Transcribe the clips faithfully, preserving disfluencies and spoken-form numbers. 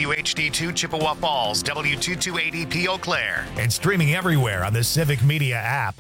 W H D two Chippewa Falls, W two two eight zero P Eau Claire. And streaming everywhere on the Civic Media app.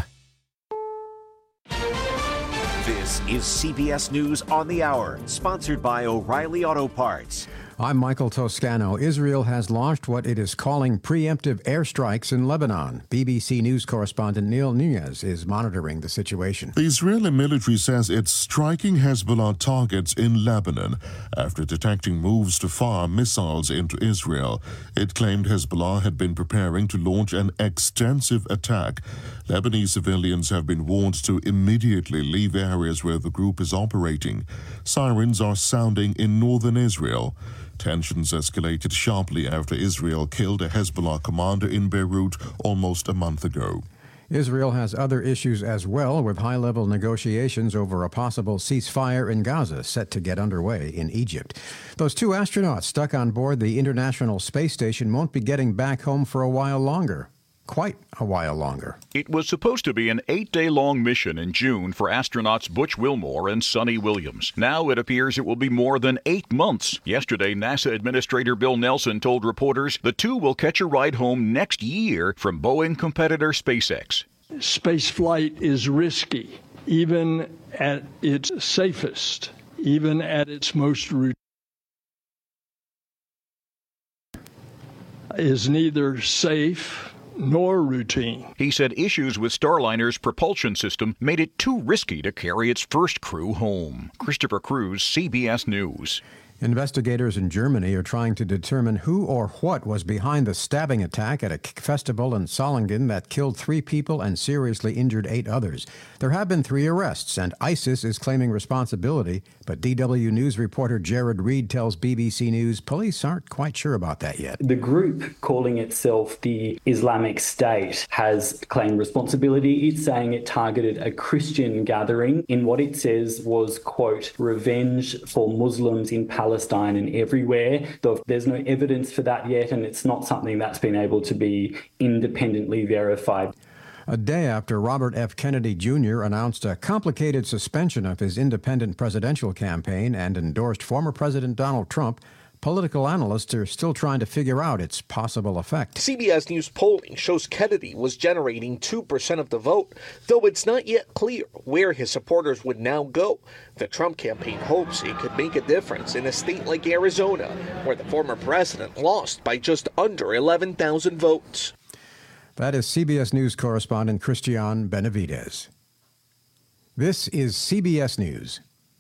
This is C B S News on the Hour, sponsored by O'Reilly Auto Parts. I'm Michael Toscano. Israel has launched what it is calling preemptive airstrikes in Lebanon. B B C News correspondent Neil Nunez is monitoring the situation. The Israeli military says it's striking Hezbollah targets in Lebanon after detecting moves to fire missiles into Israel. It claimed Hezbollah had been preparing to launch an extensive attack. Lebanese civilians have been warned to immediately leave areas where the group is operating. Sirens are sounding in northern Israel. Tensions escalated sharply after Israel killed a Hezbollah commander in Beirut almost a month ago. Israel has other issues as well, with high-level negotiations over a possible ceasefire in Gaza set to get underway in Egypt. Those two astronauts stuck on board the International Space Station won't be getting back home for a while longer. Quite a while longer. It was supposed to be an eight-day-long mission in June for astronauts Butch Wilmore and Sonny Williams. Now it appears it will be more than eight months. Yesterday, NASA Administrator Bill Nelson told reporters the two will catch a ride home next year from Boeing competitor SpaceX. Space flight is risky, even at its safest, even at its most routine. Is neither safe nor routine. He said issues with Starliner's propulsion system made it too risky to carry its first crew home. Christopher Cruz, C B S News. Investigators in Germany are trying to determine who or what was behind the stabbing attack at a festival in Solingen that killed three people and seriously injured eight others. There have been three arrests, and ISIS is claiming responsibility, but D W News reporter Jared Reed tells B B C News police aren't quite sure about that yet. The group calling itself the Islamic State has claimed responsibility. It's saying it targeted a Christian gathering in what it says was, quote, revenge for Muslims in Palestine. Palestine and everywhere. Though there's no evidence for that yet, and it's not something that's been able to be independently verified. A day after Robert F. Kennedy Junior announced a complicated suspension of his independent presidential campaign and endorsed former President Donald Trump, political analysts are still trying to figure out its possible effect. C B S News polling shows Kennedy was generating two percent of the vote, though it's not yet clear where his supporters would now go. The Trump campaign hopes it could make a difference in a state like Arizona, where the former president lost by just under eleven thousand votes. That is C B S News correspondent Christian Benavidez. This is C B S News.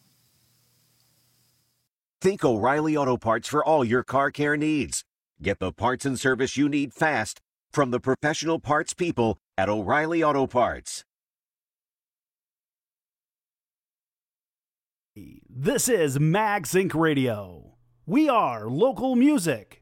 Think O'Reilly Auto Parts for all your car care needs. Get the parts and service you need fast from the professional parts people at O'Reilly Auto Parts. This is Mag Sync Radio. We are local music.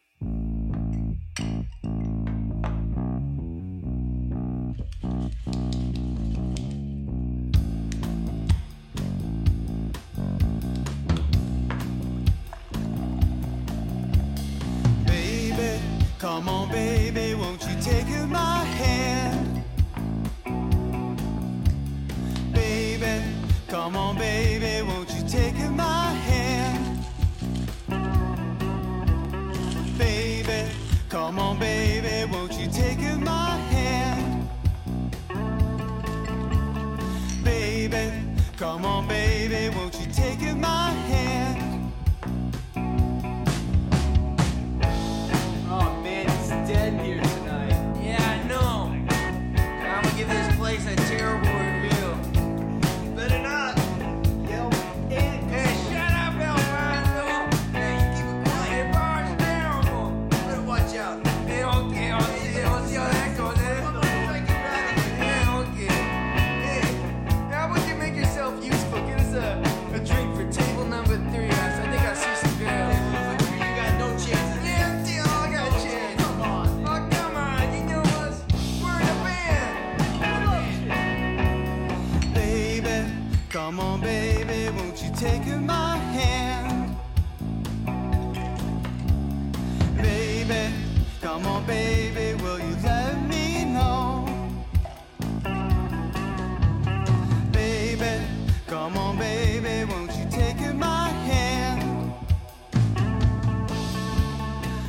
Come on, baby, won't you take my hand? Baby, come on, baby, won't you take my hand? Baby, come on, baby, won't you take my hand? Baby, come on, baby, won't you take my hand? Dead here tonight. Yeah, I know. I'm gonna give this place a terrible review. Better not. Yo, hey, hey, shut up, Elvira. Hey, you keep it quiet. The bar's terrible. Better watch out. Hey, okay, I'll see, I'll see how that goes. Eh? Yeah, okay. Hey, how about you make yourself useful? Get us a, a drink for table number three. I think I see some girls. You got no chances. Yeah, deal. I got a chance. Come on, baby, won't you take my hand? Baby, come on, baby, will you let me know? Baby, come on, baby, won't you take my hand?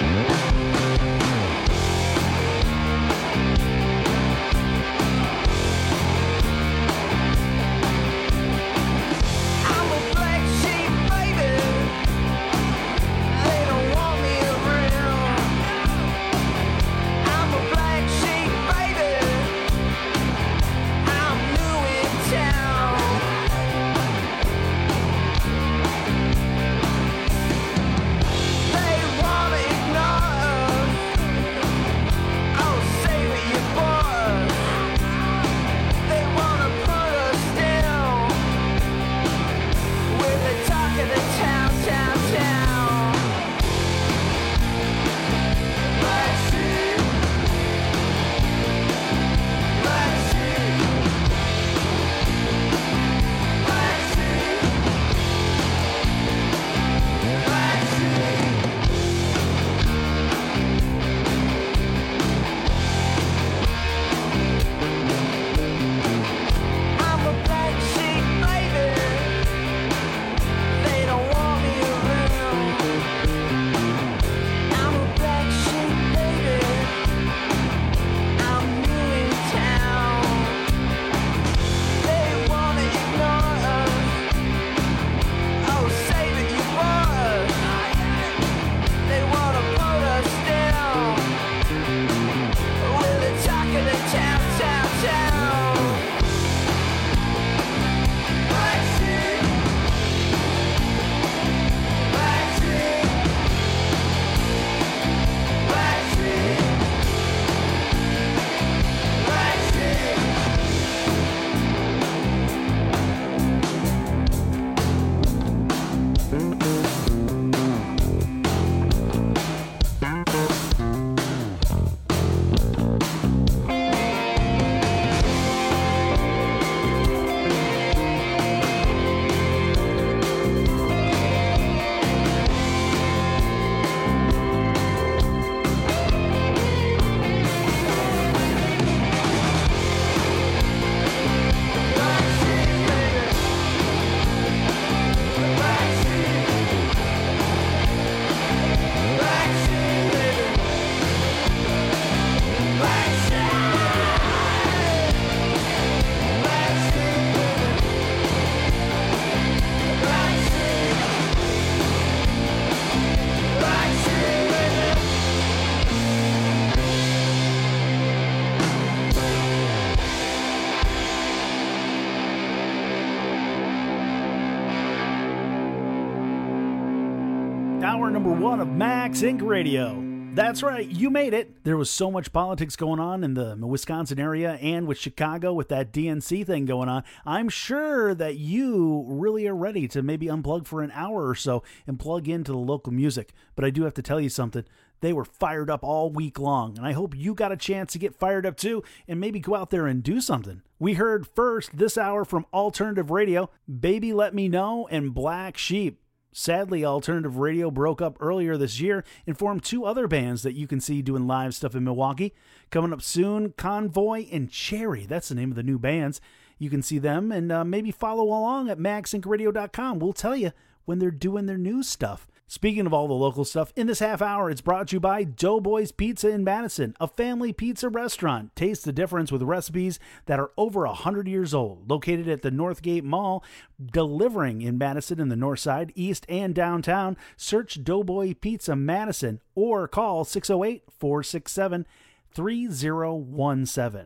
Hour number one of Max Incorporated. Radio. That's right, you made it. There was so much politics going on in the Wisconsin area and with Chicago with that D N C thing going on. I'm sure that you really are ready to maybe unplug for an hour or so and plug into the local music. But I do have to tell you something. They were fired up all week long, and I hope you got a chance to get fired up too and maybe go out there and do something. We heard first this hour from Alternative Radio, Baby Let Me Know, and Black Sheep. Sadly, Alternative Radio broke up earlier this year and formed two other bands that you can see doing live stuff in Milwaukee. Coming up soon, Convoy and Cherry. That's the name of the new bands. You can see them and uh, maybe follow along at max inc radio dot com. We'll tell you when they're doing their new stuff. Speaking of all the local stuff, in this half hour, it's brought to you by Doughboys Pizza in Madison, a family pizza restaurant. Taste the difference with recipes that are over one hundred years old. Located at the Northgate Mall, delivering in Madison in the north side, east, and downtown. Search Doughboy Pizza Madison or call six oh eight, four six seven, three oh one seven.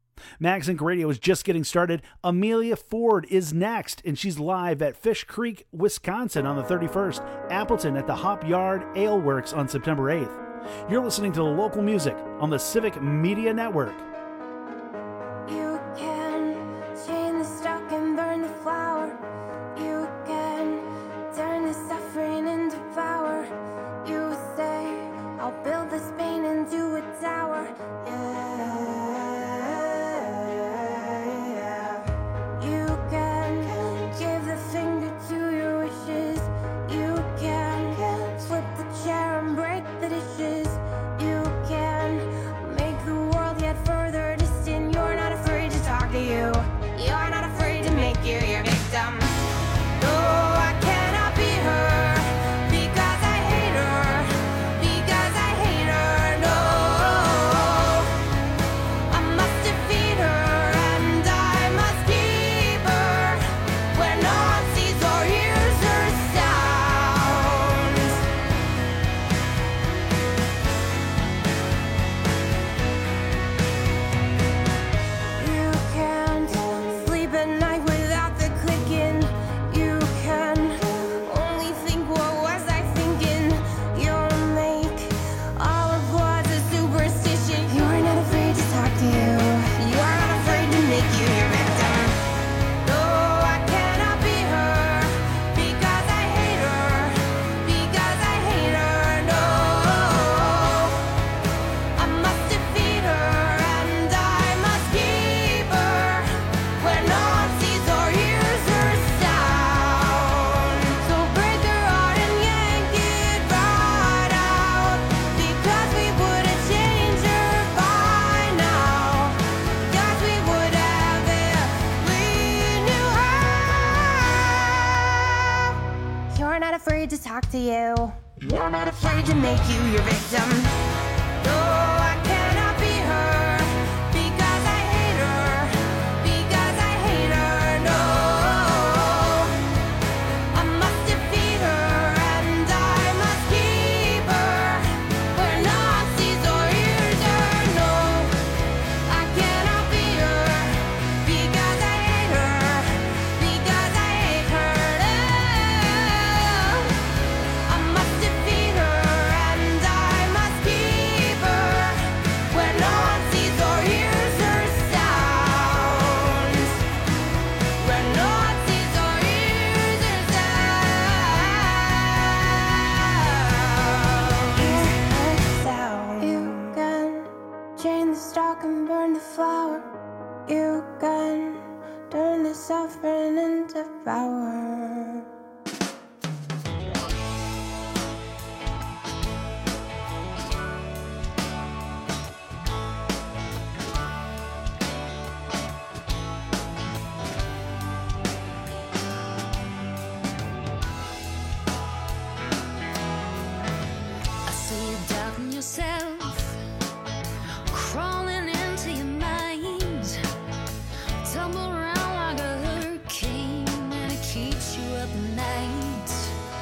Max Inc Radio is just getting started. Amelia Ford is next, and she's live at Fish Creek, Wisconsin on the thirty-first, Appleton at the Hop Yard Ale Works on September eighth. You're listening to the local music on the Civic Media Network. You can chain the stock and burn the flower. You can turn the suffering into power. You say, I'll build this pain into a tower. Yeah. Chair and break the dishes. You can make the world yet further. you. I'm not afraid to make you your victim. Though I cannot be her because I hate her, because I hate her, no. I must defeat her and I must keep her where none sees or hears her, no. I cannot be her because I hate her, because I hate her, no. I must defeat her and I must keep her where no one sees or hears her sounds, where no one sees or hears her sounds. You can chain the stock and burn the flower. You can turn the suffering into power. I see you doubting yourself, crawling into your mind, tumble around like a hurricane, and it keeps you up at night.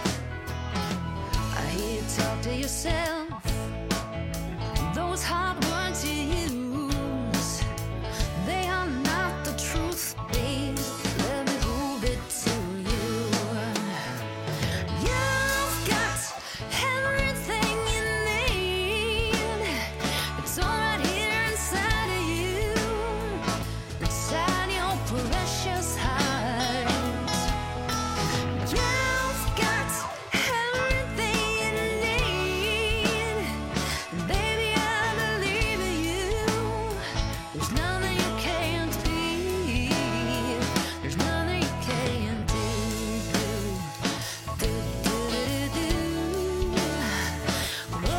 I hear you talk to yourself, those hard words you use, they are not the truth, babe. Let me prove it to you. You've got everything you need. It's all right here inside of you, inside your precious heart. You've got everything you need. Baby, I believe in you. There's nothing you can't be. There's nothing you can't do. Do, do, do, do, do. Whoa,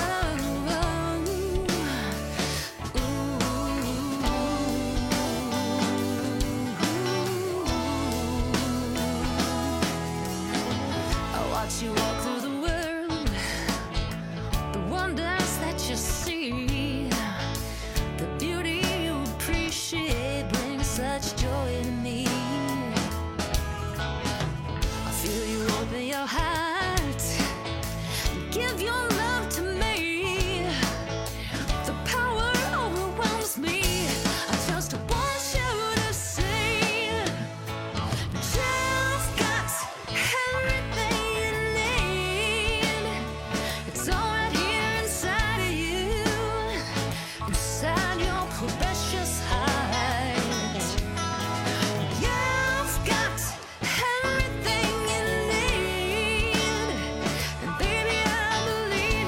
I watch you walk through the world, the wonders that you see, the beauty you appreciate brings such joy to me. I feel you open your heart, give your love to me. The power overwhelms me. I just want you to see, you've got everything you need. It's all right here inside of you, inside your precious heart. You've got everything you need, and baby, I believe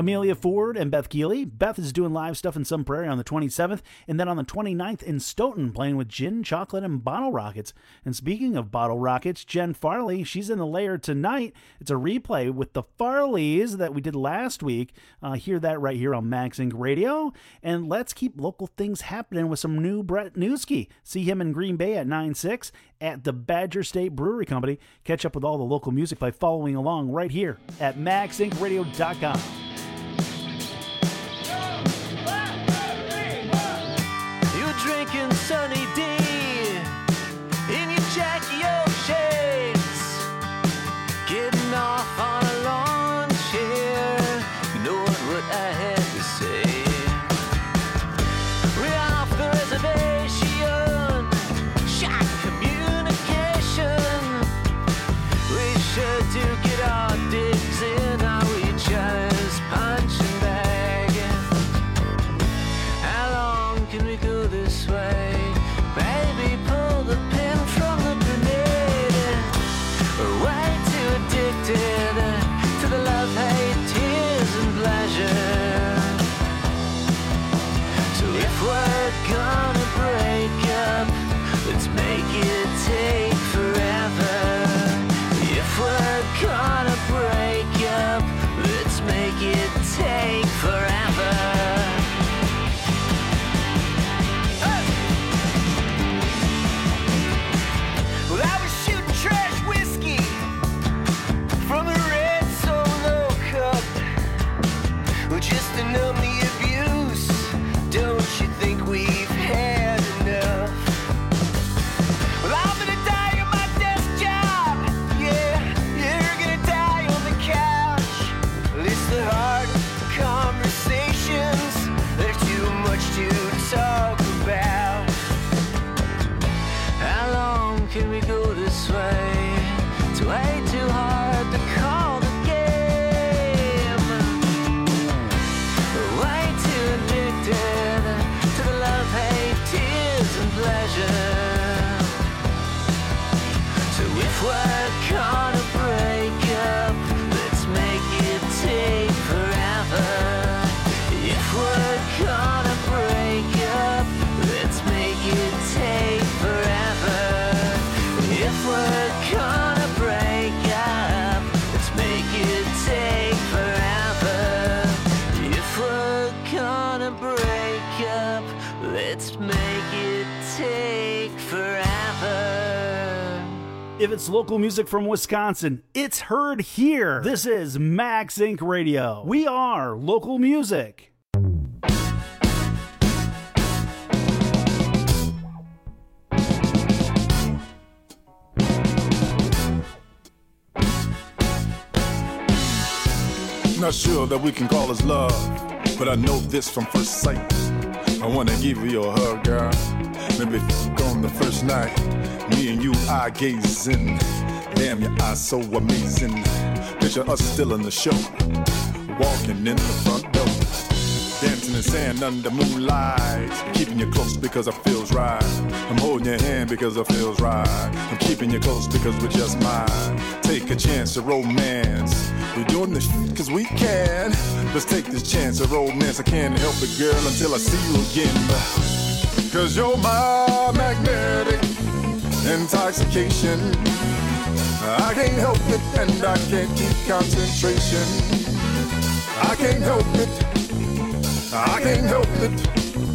Amelia Ford and Beth Keeley. Beth is doing live stuff in Sun Prairie on the twenty-seventh, and then on the twenty-ninth in Stoughton, playing with Gin, Chocolate, and Bottle Rockets. And speaking of Bottle Rockets, Jen Farley, she's in the Lair tonight. It's a replay with the Farleys that we did last week. Uh, hear that right here on Max Inc Radio. And let's keep local things happening with some new Brett Newski. See him in Green Bay at nine six at the Badger State Brewery Company. Catch up with all the local music by following along right here at max inc radio dot com. You're drinking Sunny D in your Jackie O shades, getting off on a lawn chair, knowing what I had to say. We're off the reservation, shot communication. We sure do get our digs in, are we just punching bag? How long can we go this way? Baby, pull the pin from the grenade. We're way too addicted to the love, hate, tears, and pleasure. So if we're gonna break up, let's make it take forever. If we're gonna break up, let's make it take forever. Well, I was shooting trash whiskey from a red Solo cup, well, just to numb the abuse. Don't you think we've had enough? Well, I'm gonna die on my desk job. Yeah, you're gonna die on the couch. Well, it's the hard conversations. There's too much to talk about. How long can we go this way? It's way too hard to call the game. We're way too addicted to the love, hate, tears, and pleasure. So if we're gonna break up, let's make it take forever. If we're gonna break up, let's make it take forever. If we're gonna break up, let's make it take forever. If we're gonna break up, let's make it take forever. If it's local music from Wisconsin, it's heard here. This is Max Inc Radio. We are local music. Not sure that we can call this love, but I know this from first sight. I wanna give you a hug, girl. Maybe on the first night, me and you eye gazing. Damn, your eyes so amazing. Picture us still in the show, walking in the front door, dancing in sand under moonlight. Keeping you close because it feels right. I'm holding your hand because it feels right. I'm keeping you close because we're just mine. Take a chance of romance. We're doing this cause we can. Let's take this chance of romance. I can't help it, girl, until I see you again. Cause you're my magnetic intoxication. I can't help it and I can't keep concentration. I can't help it, I can't help it.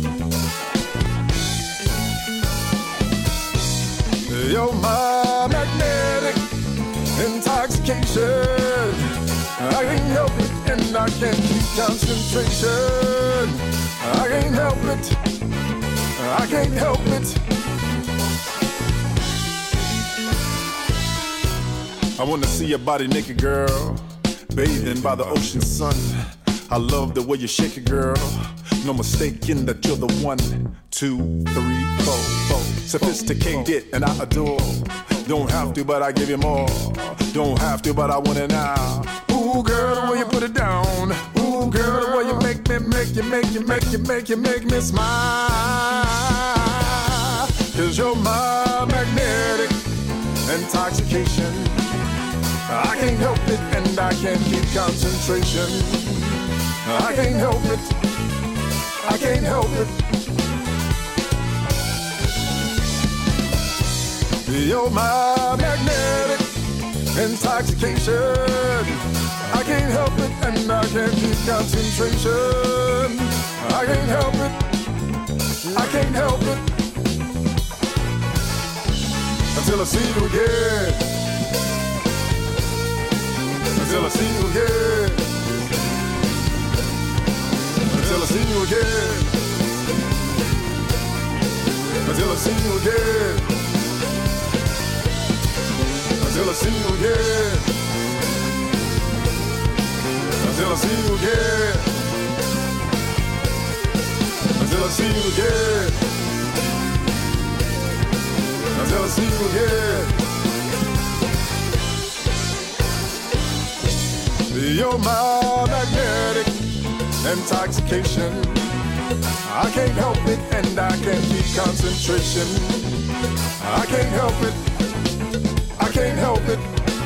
You're my magnetic intoxication. I can't help it and I can't keep concentration. I can't help it, I can't help it. I wanna see your body naked, girl, bathing by the ocean sun. I love the way you shake it, girl. No mistaking that you're the one. Two, three, four, four. Sophisticated and I adore. Don't have to, but I give you more. Don't have to, but I want it now. Ooh, girl, the way you put it down. Ooh, girl, the way you make me, make you, make you, make you, make you, make me smile. Cause you're my magnetic intoxication. I can't help it and I can't keep concentration. I can't help it. I can't help it. You're my magnetic intoxication. I can't help it, and I can't keep concentration. I can't help it. I can't help it. Until I see you again. Until I see you again. Until I see you again. Until I see you again. Until I see you again. Until I see you again. Until I see you again. Until I see you again. You're my magnetic intoxication. I can't help it, and I can't keep concentration. I can't help it. I can't help it.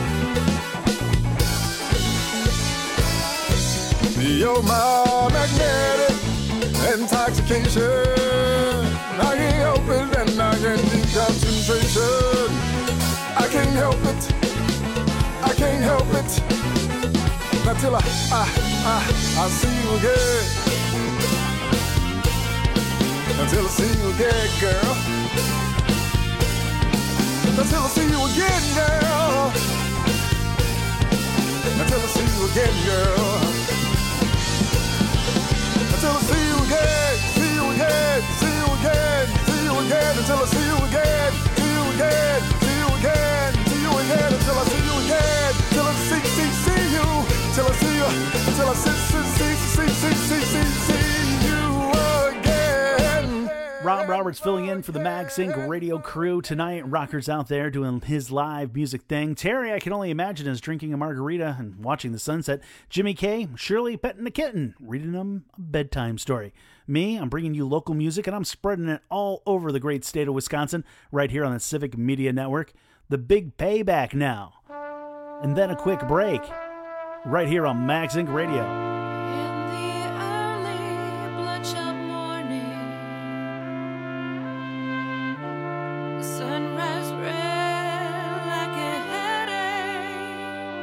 You're my magnetic intoxication. I can't help it, and I can't keep concentration. I can't help it. I can't help it. Not till I, I, I, I see you again. Until I see you again, girl. Until I see you again, girl. Until I see you again, girl. Until I see you again, see you again, see you again, see you again. Until I see you again, see you again, see you again, see you again. Until I see you again, till I see, see, see you. Till I see you, till I see, see, see, see, see, see, see, see you again. Rob Roberts filling in for the Mag Sync radio crew tonight. Rocker's out there doing his live music thing. Terry, I can only imagine, is drinking a margarita and watching the sunset. Jimmy K, Shirley petting a kitten, reading them a bedtime story. Me, I'm bringing you local music, and I'm spreading it all over the great state of Wisconsin, right here on the Civic Media Network. The big payback now. And then a quick break, right here on Mag Sync Radio. Sunrise red like a headache.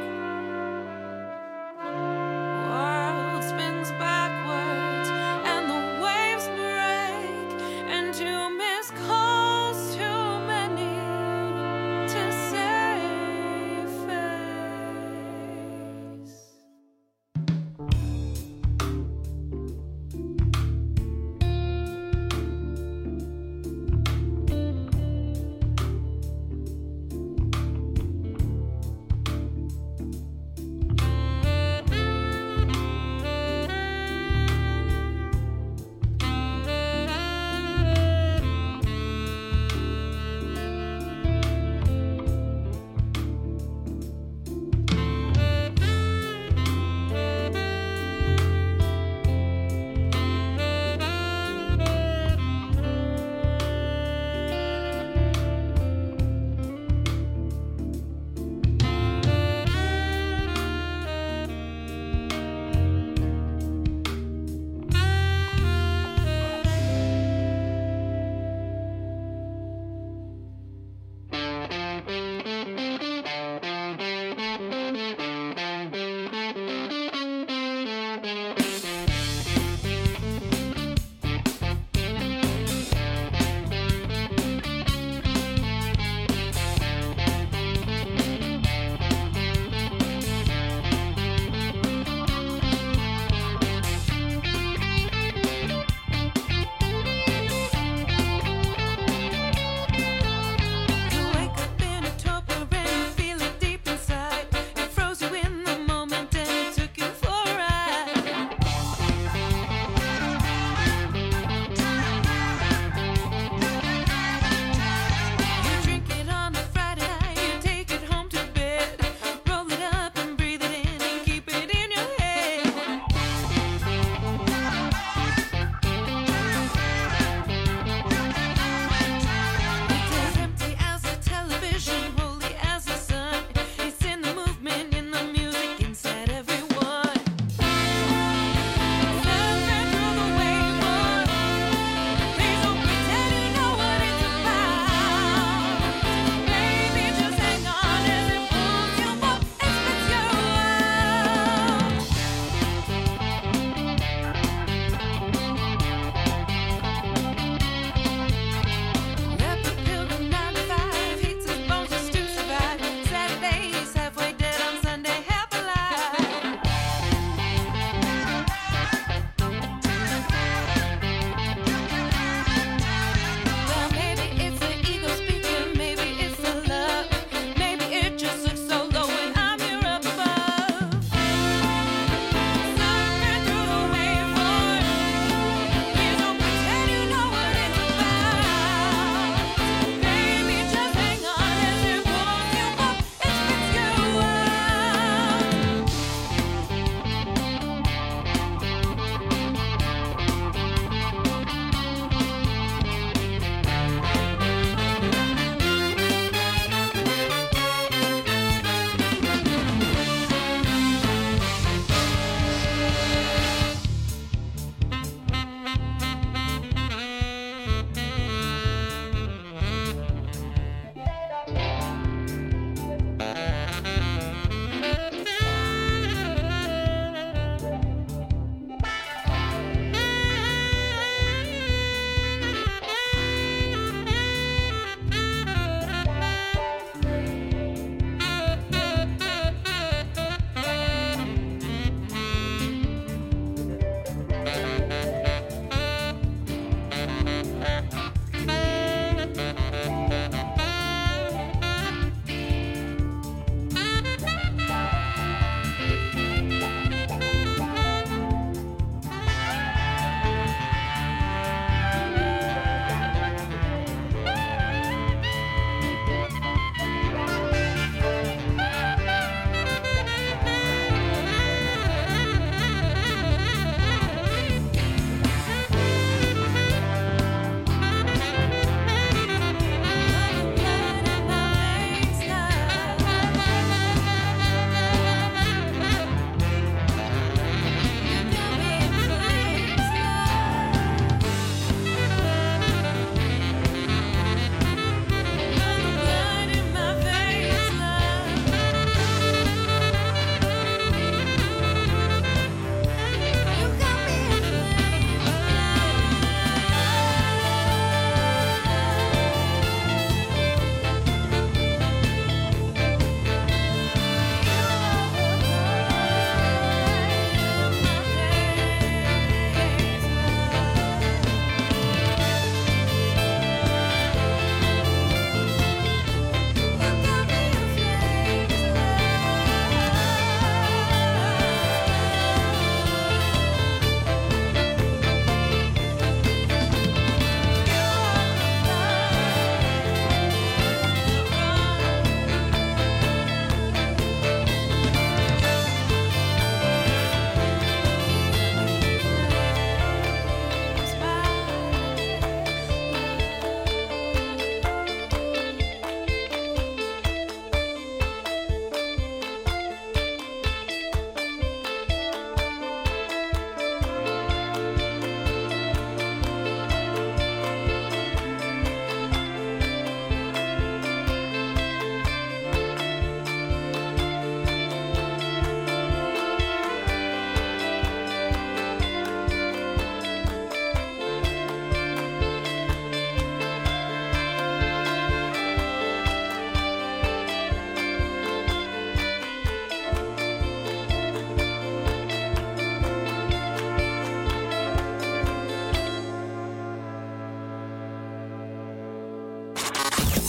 World spins backwards and the waves break. And you miss calls, too many to save face.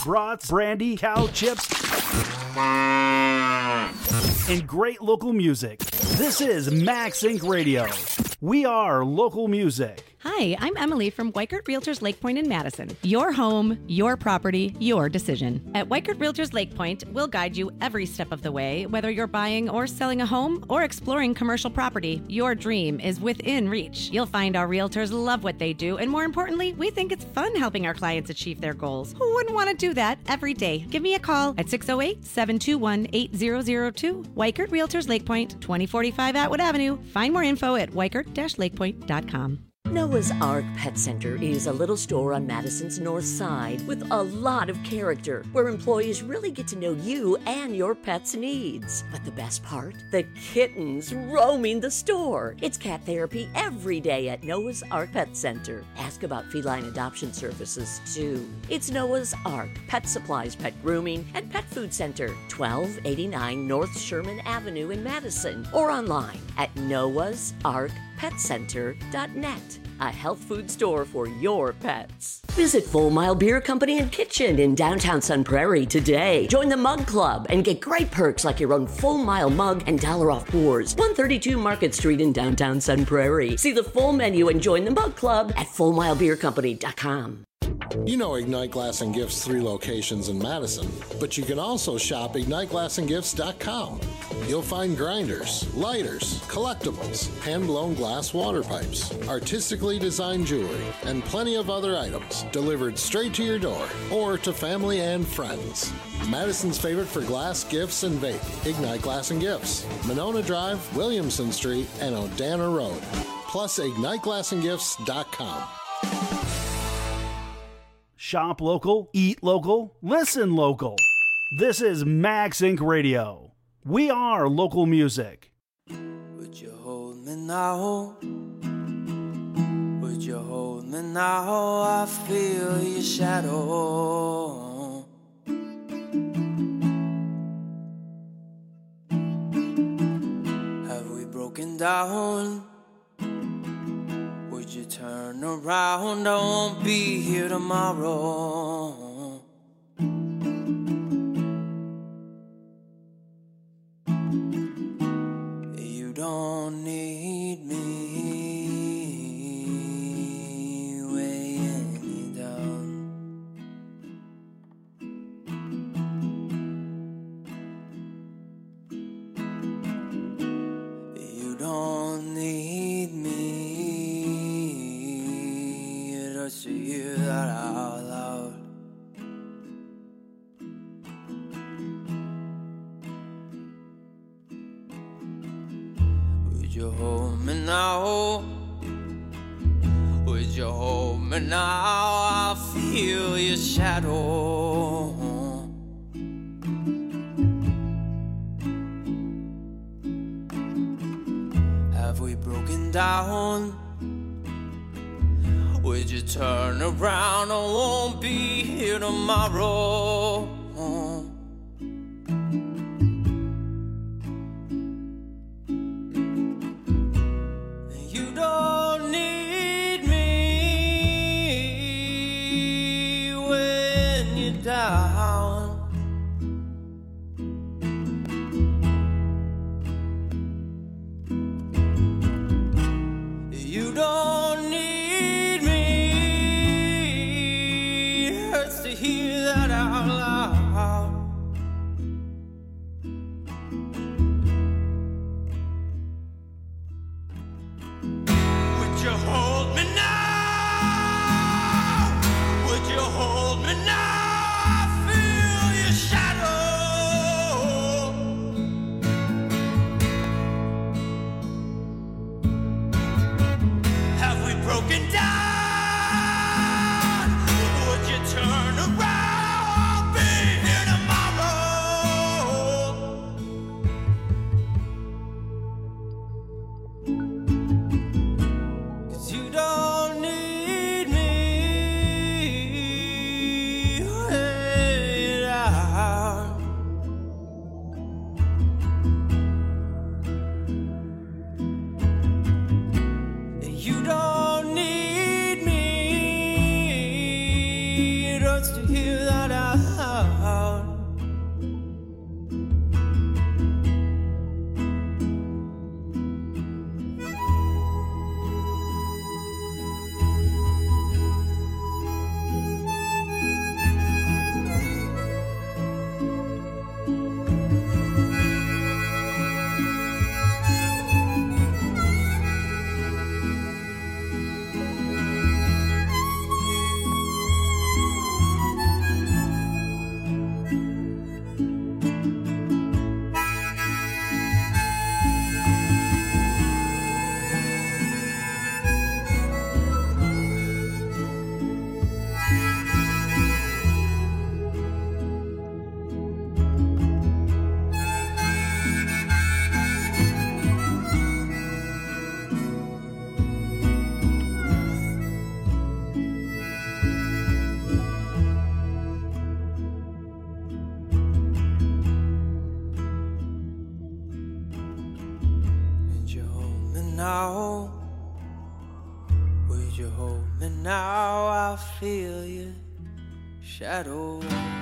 brats, brandy, cow chips, and great local music. This is Max Incorporated. Radio. We are local music. Hi, I'm Emily from Weichert Realtors Lake Point in Madison. Your home, your property, your decision. At Weichert Realtors Lake Point, we'll guide you every step of the way. Whether you're buying or selling a home or exploring commercial property, your dream is within reach. You'll find our realtors love what they do, and more importantly, we think it's fun helping our clients achieve their goals. Who wouldn't want to do that every day? Give me a call at six oh eight, seven two one, eight zero zero two. Weichert Realtors Lake Point, twenty forty-five Atwood Avenue. Find more info at weichert dash lake point dot com. Noah's Ark Pet Center is a little store on Madison's north side with a lot of character, where employees really get to know you and your pet's needs. But the best part? The kittens roaming the store. It's cat therapy every day at Noah's Ark Pet Center. Ask about feline adoption services, too. It's Noah's Ark Pet Supplies, Pet Grooming, and Pet Food Center, twelve eighty-nine North Sherman Avenue in Madison, or online at noahs ark pet center dot net. A health food store for your pets. Visit Full Mile Beer Company and Kitchen in downtown Sun Prairie today. Join the Mug Club and get great perks like your own Full Mile mug and dollar off pours. one thirty-two Market Street in downtown Sun Prairie. See the full menu and join the Mug Club at full mile beer company dot com. You know Ignite Glass and Gifts' three locations in Madison, but you can also shop ignite glass and gifts dot com. You'll find grinders, lighters, collectibles, hand-blown glass water pipes, artistically designed jewelry, and plenty of other items delivered straight to your door or to family and friends. Madison's favorite for glass, gifts, and vape, Ignite Glass and Gifts, Monona Drive, Williamson Street, and Odana Road. Plus ignite glass and gifts dot com. Shop local, eat local, listen local. This is Max Incorporated. Radio. We are local music. Would you hold me now? Would you hold me now? I feel your shadow. Have we broken down? Would you turn around? I won't be here tomorrow. You don't need me weighing you down. You don't need me. Just to hear that out loud. Would you hold me now? Would you hold me now? I feel your shadow. Have we broken down? Would you turn around? I won't be here tomorrow. You don't need me when you're down. You don't need to hear that out loud. Would you hold me now? Would you hold me now? I feel now? Would you hold me now? I feel your shadow.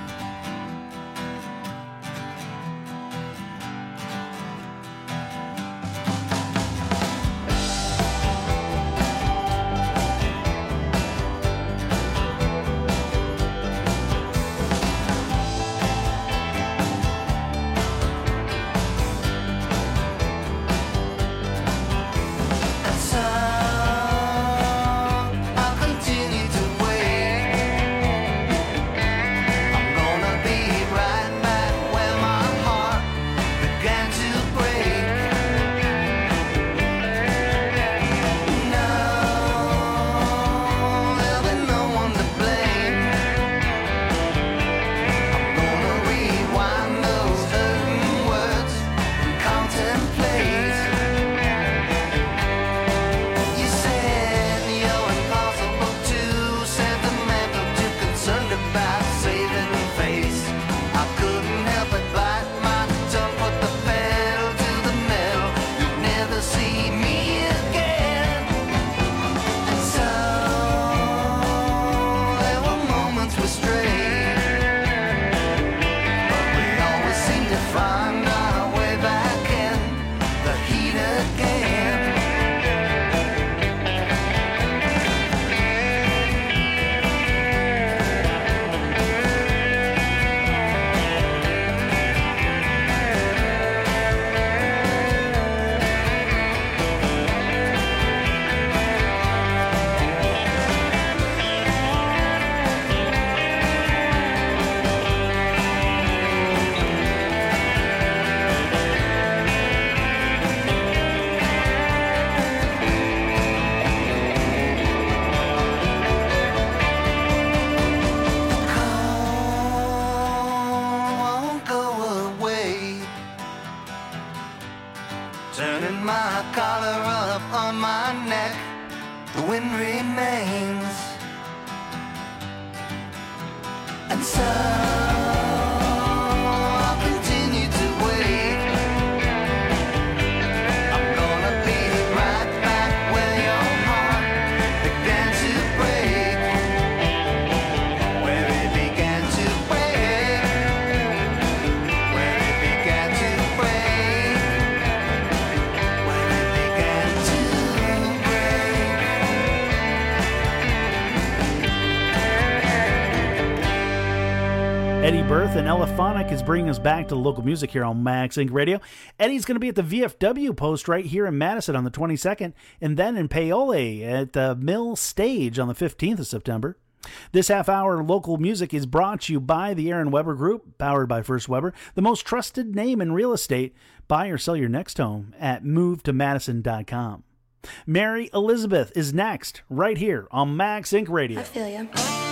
Eddie Berth and Elephonic is bringing us back to local music here on Max Inc Radio. Eddie's going to be at the V F W post right here in Madison on the twenty-second, and then in Paoli at the Mill Stage on the fifteenth of September. This half-hour local music is brought to you by the Aaron Weber Group, powered by First Weber, the most trusted name in real estate. Buy or sell your next home at move to madison dot com. Mary Elizabeth is next, right here on Max Inc Radio. I feel ya.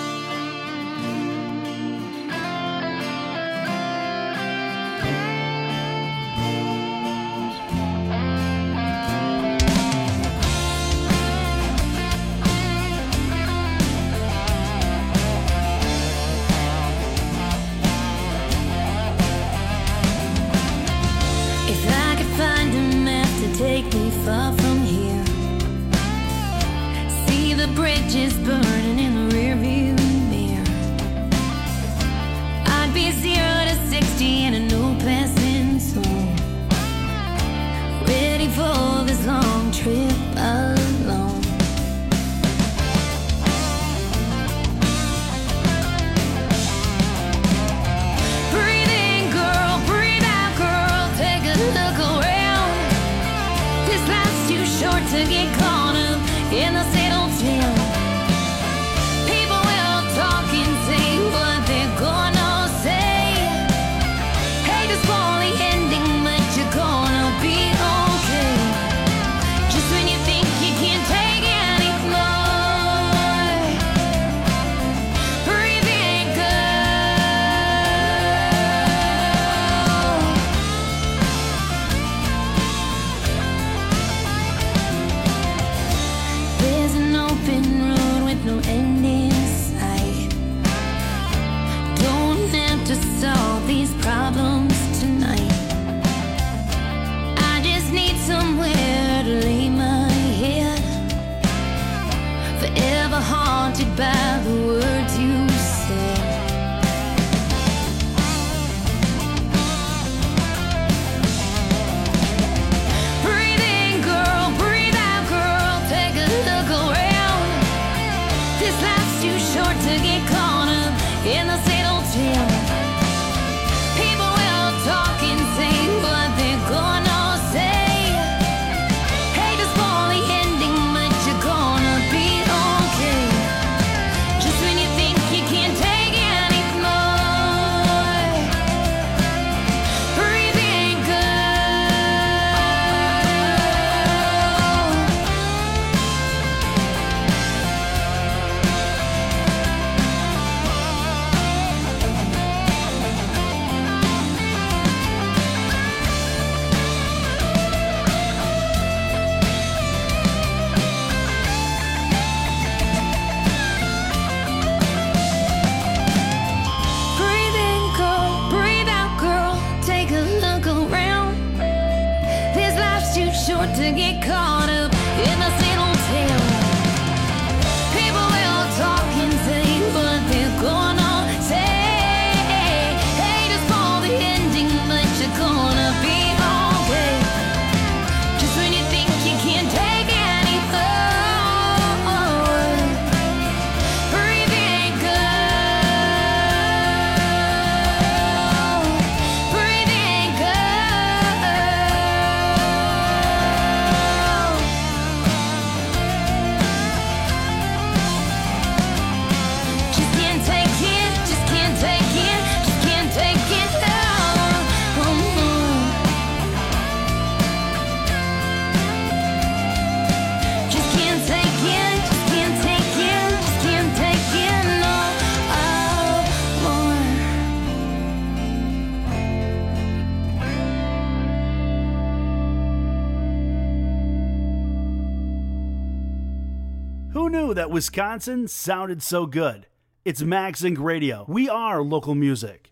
Take me far from here. See the bridges burning in the rearview mirror. I'd be zero to sixty in a no passing zone. Ready for this long trip alone. Breathe in, girl, breathe out, girl. Take a look around. Short to get caught up in the same old town. People will talk and say what they're gonna say. Hate to spoil the ending, but you're gonna be okay. Just when you think you can't take any more, breathe in, no end in sight. Don't have to solve these problems tonight. I just need somewhere to lay my knew that Wisconsin sounded so good. It's Max Inc Radio. We are local music.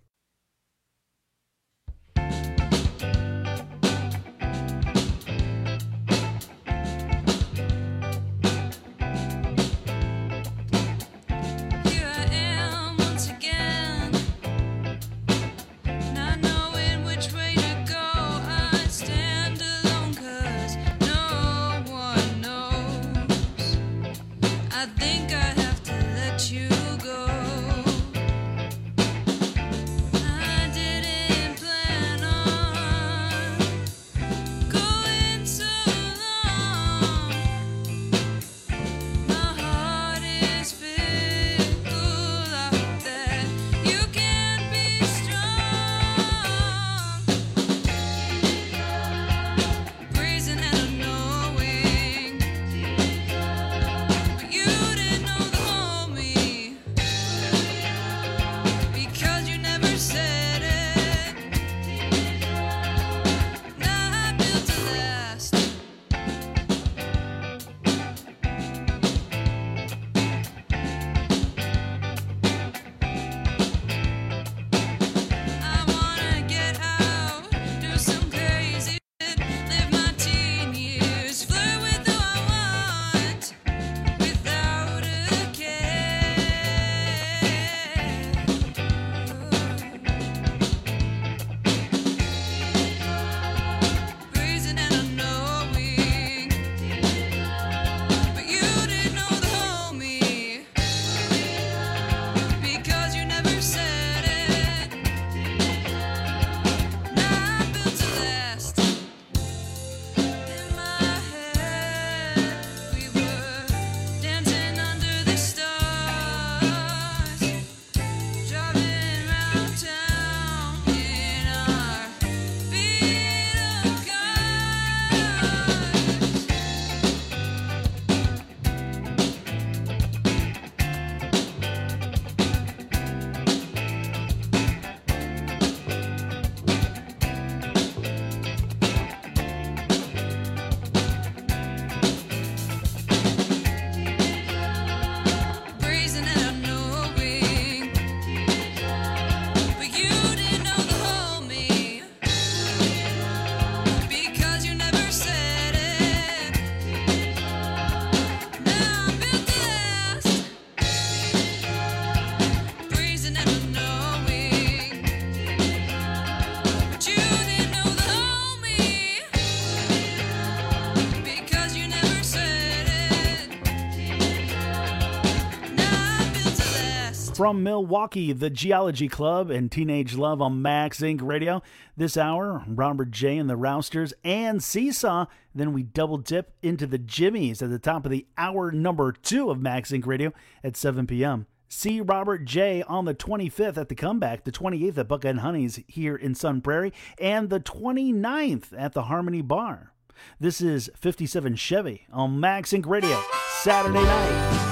From Milwaukee, the Geology Club and Teenage Love on Max Inc Radio. This hour, Robert J. and the Rousters and Seesaw. Then we double dip into the Jimmies at the top of the hour number two of Max Inc Radio at seven p.m. See Robert J. on the twenty-fifth at the Comeback, the twenty-eighth at Buckhead Honeys here in Sun Prairie, and the twenty-ninth at the Harmony Bar. This is fifty-seven Chevy on Max Inc Radio, Saturday night.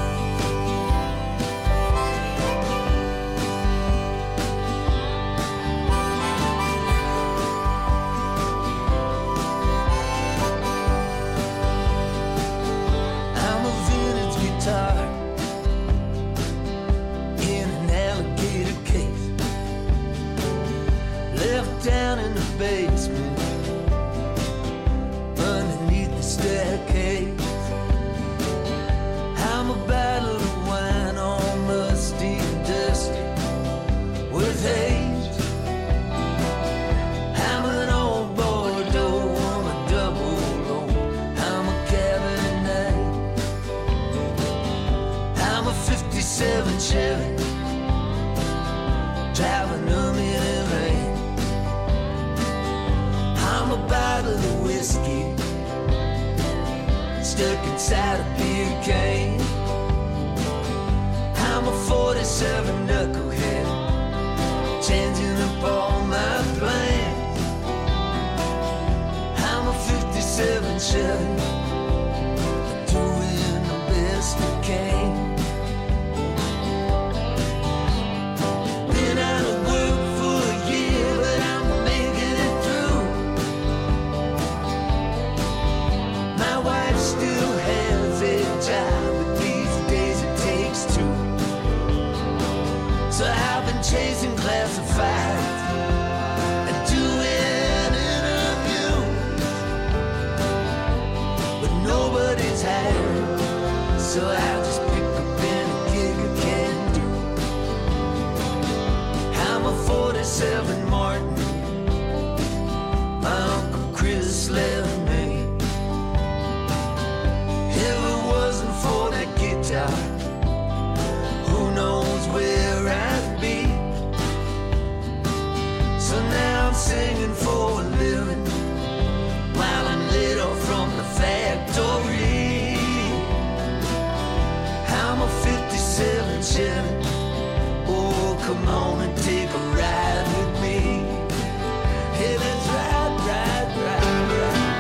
Down in the basement, underneath the staircase, I'm a bottle of wine all musty and dusty with haze. I'm an old Bordeaux, I'm a double low, I'm a Cabernet, I'm a fifty-seven Chevy, driving a minute rain. I'm a bottle of whiskey stuck inside a beer can. I'm a forty-seven knucklehead changing up all my plans. I'm a fifty-seven Chevy doing the best I can. Been out of work for a year, but I'm making it through. My wife still has a job at the So I'll just pick up any gig I can do. I'm a forty-seven Martin, my Uncle Chris left me. If it wasn't for that guitar, who knows where I'd be. So now I'm singing for a living while I'm lit off from the factory. I'm a fifty-seven Chevy. Oh, come on and take a ride with me. Hey, let's ride, ride, ride, ride.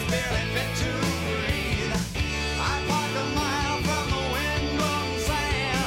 Sand.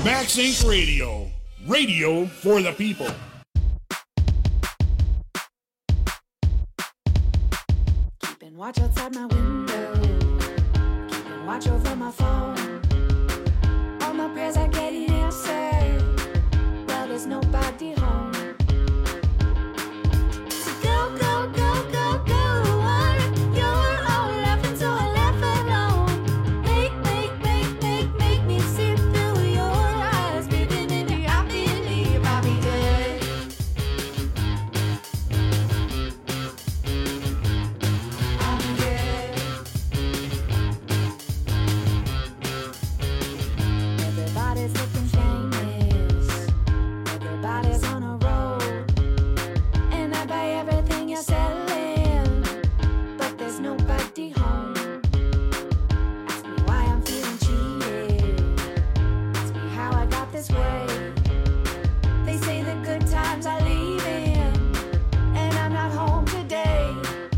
Max Inc Radio. Radio for the people. Keeping watch outside my window. Keeping watch over my phone. All my prayers are getting answered. Well, there's nobody home. So go, go, go, go, go. You're all laughing, so I laugh alone. Make, make, make, make, make me see through your eyes. Baby, maybe I believe I'll be dead. I'll be dead. Everybody's looking shameless. Everybody's on a roll. And I buy everything you're selling. But there's nobody home. Ask me why I'm feeling cheated. Ask me how I got this way. They say the good times are leaving. And I'm not home today.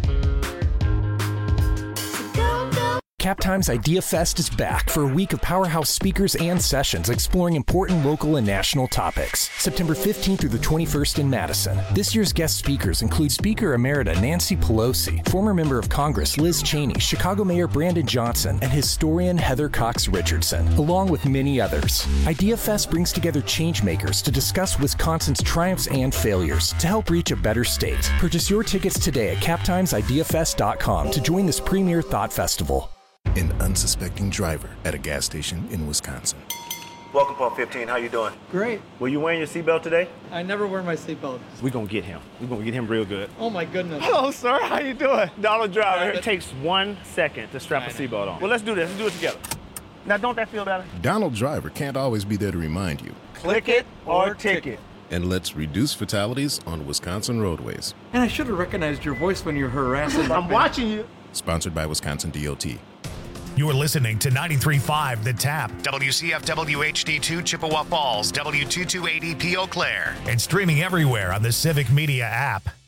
So go, go. Cap Times Idea Fest is back for a week of powerhouse speakers and sessions exploring important local and national topics. September fifteenth through the twenty-first in Madison. This year's guest speakers include Speaker Emerita Nancy Pelosi, former member of Congress Liz Cheney, Chicago Mayor Brandon Johnson, and historian Heather Cox Richardson, along with many others. Idea Fest brings together changemakers to discuss Wisconsin's triumphs and failures to help reach a better state. Purchase your tickets today at cap times idea fest dot com to join this premier thought festival. An unsuspecting driver at a gas station in Wisconsin. Welcome, Pump fifteen. How you doing? Great. Were you wearing your seatbelt today? I never wear my seatbelt. We're gonna get him. We're gonna get him real good. Oh my goodness. Hello, sir. How you doing? Donald Driver. Right, It but- takes one second to strap a seatbelt on. Well, let's do this. Let's do it together. Now, don't that feel better? Donald Driver can't always be there to remind you. Click it or ticket. And let's reduce fatalities on Wisconsin roadways. And I should have recognized your voice when you're harassing. I'm watching you. Sponsored by Wisconsin D O T. You are listening to ninety-three point five The Tap, W C F W H D two Chippewa Falls, W two two eight zero P Eau Claire. and streaming everywhere on the Civic Media app.